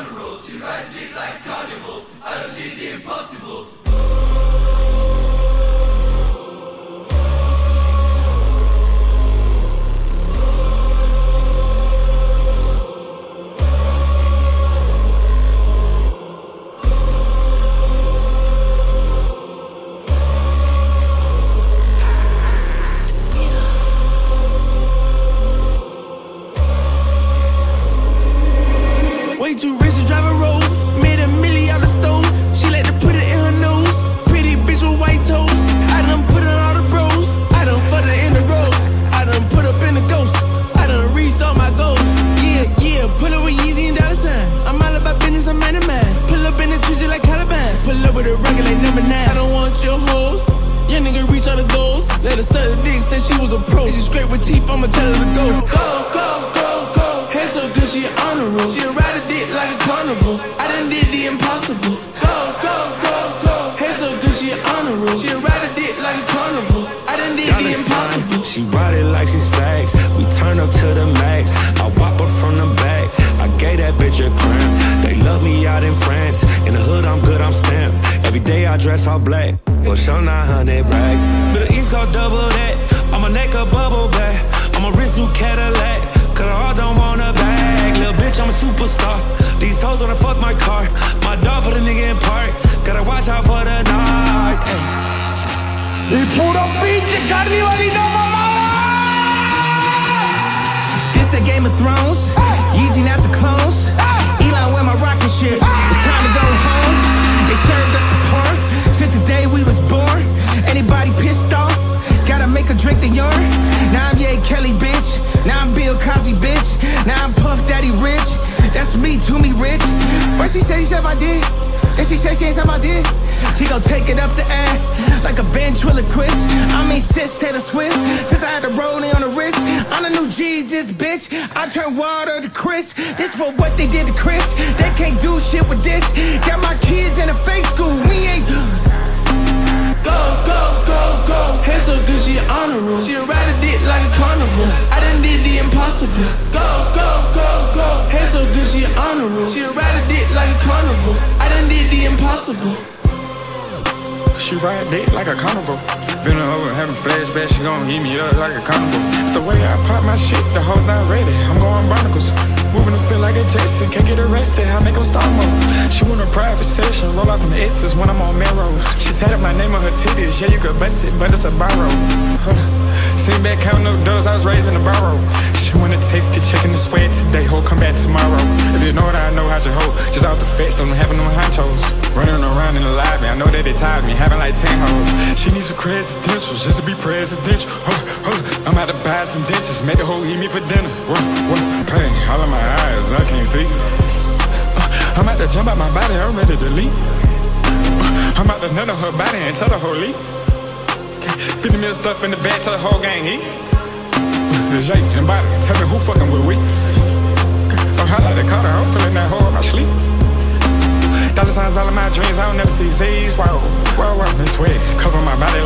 on the road. She ride dick like a carnival. I done did the impossible. Way too rich to drive a Rolls. Made a milli out the stove. She like to put it in her nose. Pretty bitch with white toes. I done put on all the bros. I done put her in the rose. I done put up in the ghost. I done reached all my goals. Yeah, yeah, pull up with Yeezy and dollar sign. I'm all about business, I'm man to man. Pull up in the trees like Caliban. Pull up with a rocket like number 9. I don't want your hoes. Young nigga reach all the goals. Let her suck the dick, said she was a pro. She scrape with teeth, I'ma tell her to go. Go, go, go, go. Hair so good, she an honor roll. She ride a dick like a carnival. I done did the impossible. Go, go, go, go. Hair so good, she an honor roll. She ride a dick like a carnival. I done did the impossible. She ride it like she's facts. We turn up to the max. I whop her from the back. I gave that bitch a cramp. They love me out in France. In the hood, I'm good, I'm stamped. Every day I dress all black. For sure 900 racks. But the East Coast double that. On my neck a bubble back. On my wrist new Cadillac. Cause I all don't want a bag. Little bitch, I'm a superstar. These hoes wanna fuck my car. My dog put a nigga in park. Gotta watch out for the knives. Y puro pinche carnivalino mamada. This the Game of Thrones. Yeezy not the clones. Elon wear my rocket ship. It's time to go home. They served us the porn since the day we was born. Anybody pissed off? Gotta make a drink the urine. Now I'm Ye Kelly, bitch. Now I'm Bill Cosby, bitch. Now I'm Puff Daddy Rich. That's me, to me rich. First she said my dick. Then she said she ain't said my dick. She gon' take it up the ass like a ventriloquist. I mean, sis Taylor Swift. Since I had the rolling on the wrist, I'm the new Jesus, bitch. I turn water to Chris. This for what they did to Chris. They can't do shit with this. Got my kids in a fake school. We ain't. Go, go, go, go. Hair so good, she an honor roll. She ride a dick like a carnival. I done did the impossible. Go, go, go, go. Hair so good, she an honor roll. She ride a dick like a carnival. I done did the impossible. She ride dick like a carnival. Been over having flashbacks, she gon' heat me up like a carnival. It's the way I pop my shit, the hoes not ready. I'm going barnacles. Moving to feel like a Jason, can't get arrested, I make them start mode. She want a private session, roll out them X's when I'm on Melrose. She tatted my name on her titties, yeah you could bust it, but it's a borrow. Sitting back counting up doors, I was raised in a barrow. She wanna taste it, checking the sweat today, ho, come back tomorrow. If you know what I know, how'd you hope? Just off the fence, don't having no honchos. Running around in the lobby, I know that they tired me, having like 10 hoes. She needs some presidentials, just to be presidential. I'm out to buy some dentures, make the hoe eat me for dinner. Pain, all in my eyes, I can't see. I'm out to jump out my body, I'm ready to leap. I'm out to nut on her body and tell the whole leap. 50 mil stuff in the bag, tell the whole gang eat. The Jay and body, tell me who fucking with we. I'm hot like the Carter, I'm feeling that hoe in my sleep. Dollar signs all in my dreams, I don't never see Z's. Wow, wow, wow, this way. Cover my body